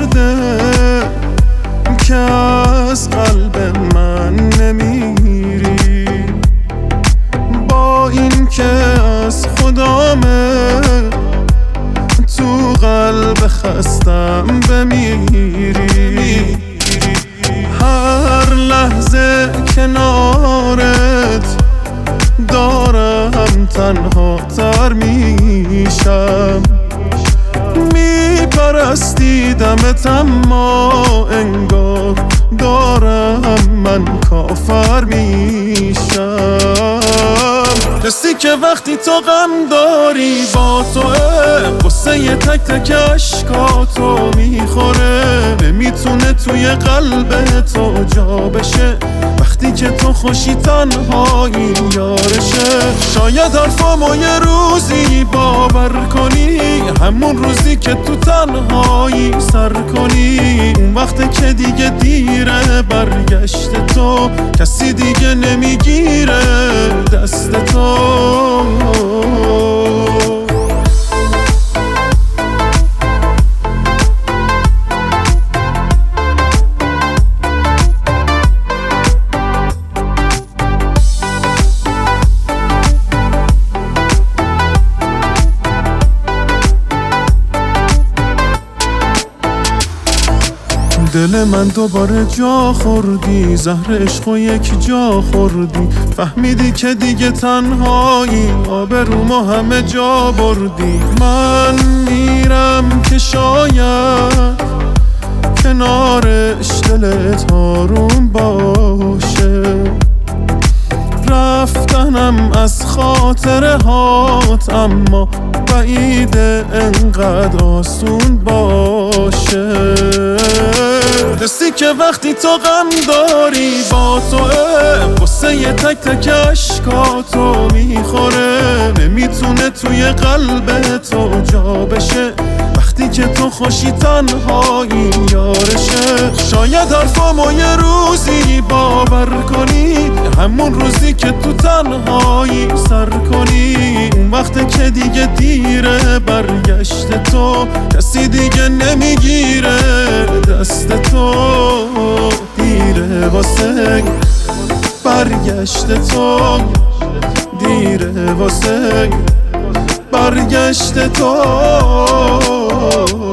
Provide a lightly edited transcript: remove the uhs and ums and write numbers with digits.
کرده که از قلب من نمیری، با این که از خدامه تو قلب خستم بمیری. هر لحظه کنارت دارم تنها تر میشم، میپرستیدمت اما انگار دارم من کافر میشم. حسی که وقتی تو غم داری با توه، قصه تک تک اشکاتو میخوره، نمیتونه توی قلب تو جا بشه. وقتی که تو خوشی تنهایی یارشه. شاید حرفامو یه روزی باور کنی، همون روزی که تو تنهایی سر کنی. اون وقت که دیگه دیره برگشت تو، کسی دیگه نمیگیره دست تو. دل من دوباره جا خوردی، زهر عشقو یک جا خوردی. فهمیدی که دیگه تنهایی، آبرومو همه جا بردی. من میرم که شاید کنارش دلت آروم باشه. رفتنم از خاطره هات، اما بعیده انقدر آسون باشه. حسی که وقتی تو غم داری با توه، قصه تک تک اشکاتو میخوره، نمیتونه توی قلب تو جا بشه. وقتی که تو خوشی تنهایی یارشه. شاید حرفامو یه روزی باور کنی، همون روزی که تو تنهایی سر کنی. اون وقت که دیگه دیره برگشت تو، کسی دیگه نمیگیره دست تو. دیره واسه برگشت تو، دیره واسه برگشت تو.